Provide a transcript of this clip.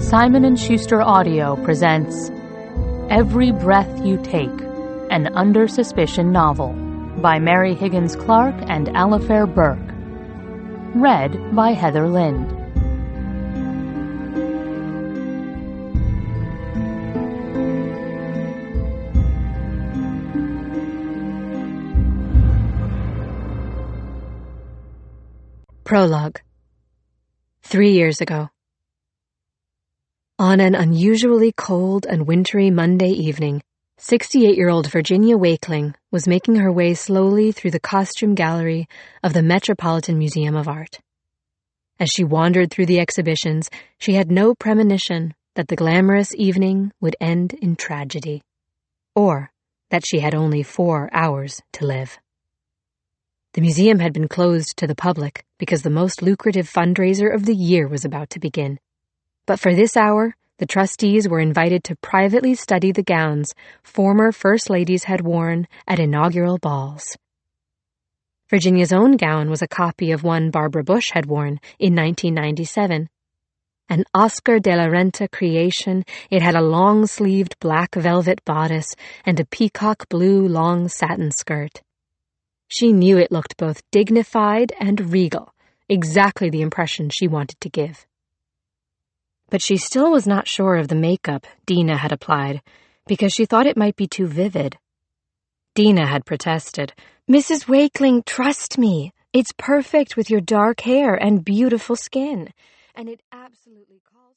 Simon & Schuster Audio presents Every Breath You Take, an Under Suspicion novel by Mary Higgins Clark and Alifair Burke. Read by Heather Lind. Prologue. 3 years ago. On an unusually cold and wintry Monday evening, 68-year-old Virginia Wakeling was making her way slowly through the costume gallery of the Metropolitan Museum of Art. As she wandered through the exhibitions, she had no premonition that the glamorous evening would end in tragedy, or that she had only 4 hours to live. The museum had been closed to the public because the most lucrative fundraiser of the year was about to begin. But for this hour, the trustees were invited to privately study the gowns former First Ladies had worn at inaugural balls. Virginia's own gown was a copy of one Barbara Bush had worn in 1997. An Oscar de la Renta creation, it had a long-sleeved black velvet bodice and a peacock blue long satin skirt. She knew it looked both dignified and regal, exactly the impression she wanted to give. But she still was not sure of the makeup Dina had applied, because she thought it might be too vivid. Dina had protested. "Mrs. Wakeling, trust me. It's perfect with your dark hair and beautiful skin. And it absolutely calls..."